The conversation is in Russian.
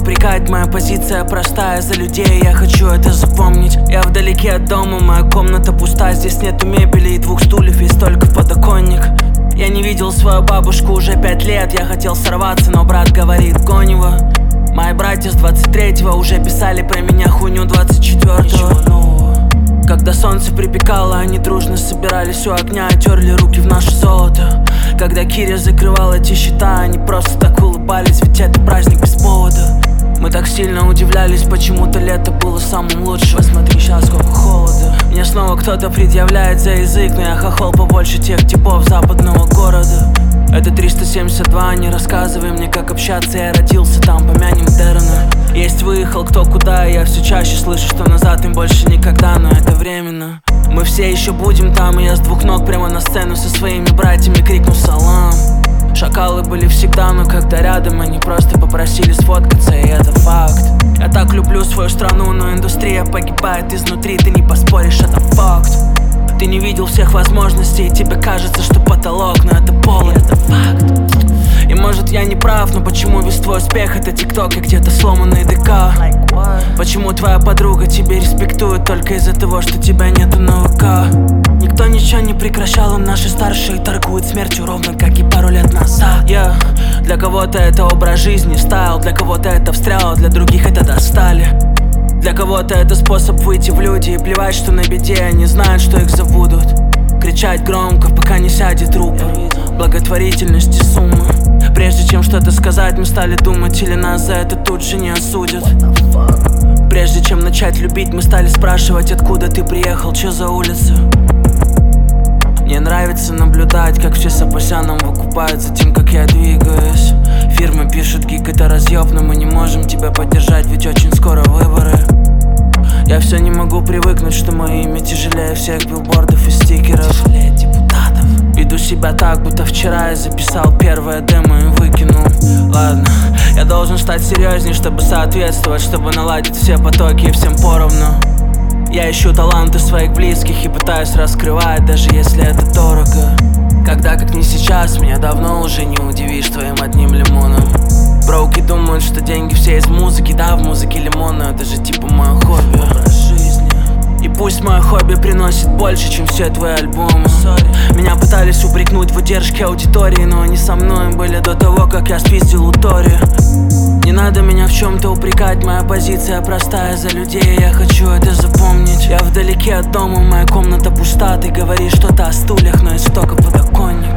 упрекать, моя позиция простая. За людей я хочу это запомнить. Я вдалеке от дома, моя комната пуста. Здесь нету мебели и 2 стульев, есть только подоконник. Я не видел свою бабушку уже 5 лет. Я хотел сорваться, но брат говорит: гонь его. Мои братья с 23-го уже писали про меня хуйню 24-го. Когда солнце припекало, они дружно собирались у огня и терли руки в наше золото. Когда Киря закрывала эти счета, они просто так улыбались, ведь это праздник без повода. Мы так сильно удивлялись, почему-то лето было самым лучшим. Посмотри, сейчас сколько холода. Мне снова кто-то предъявляет за язык, но я хохол побольше тех типов западного города. Это 372, не рассказывай мне, как общаться. Я родился там, помянем Дерена. Есть выехал кто куда, и я все чаще слышу, что назад им больше никогда, но это временно. Мы все еще будем там, и я с 2 ног прямо на сцену со своими братьями крикну салам. Шакалы были всегда, но когда рядом, они просто попросили сфоткаться, и это факт. Я так люблю свою страну, но индустрия погибает изнутри, ты не поспоришь, это факт. Ты не видел всех возможностей, и тебе кажется, что потолок, но это пол, это факт. И может я не прав, но почему весь твой успех это тикток и где-то сломанный ДК? Почему твоя подруга тебе респектует только из-за того, что тебя нету на ВК? Никто ничего не прекращал, и наши старшие торгуют смертью ровно как и пару лет назад. Для кого-то это образ жизни, стайл, для кого-то это встрял, для других это достали. Для кого-то это способ выйти в люди и плевать, что на беде они знают, что их забудут. Кричать громко, пока не сядет рупор. Благотворительность и суммы. Прежде чем что-то сказать, мы стали думать, или нас за это тут же не осудят. Прежде чем начать любить, мы стали спрашивать, откуда ты приехал, чё за улица. Мне нравится наблюдать, как все с Апасяном выкупают за тем, как я двигаюсь. Фирмы пишут: гик это разъёб, но мы не можем тебя поддержать, ведь очень скоро выборы. Я все не могу привыкнуть, что мое имя тяжелее всех билбордов и стикеров. Тяжелее депутатов. Веду себя так, будто вчера я записал первое демо и выкинул. Ладно, я должен стать серьезней, чтобы соответствовать, чтобы наладить все потоки и всем поровну. Я ищу таланты своих близких и пытаюсь раскрывать, даже если это дорого. Когда, как не сейчас, меня давно уже не удивишь твоим одним лимоном. Броуки думают, что деньги все из музыки, да, в музыке лимон, но это же типа мое хобби. И пусть мое хобби приносит больше, чем все твои альбомы. Меня пытались упрекнуть в удержке аудитории, но они со мной были до того, как я спиздил у Тори. Не надо меня в чем-то упрекать, моя позиция простая. За людей я хочу это запомнить. Я вдалеке от дома, моя комната пуста. Ты говоришь что-то о стульях, но есть только подоконник.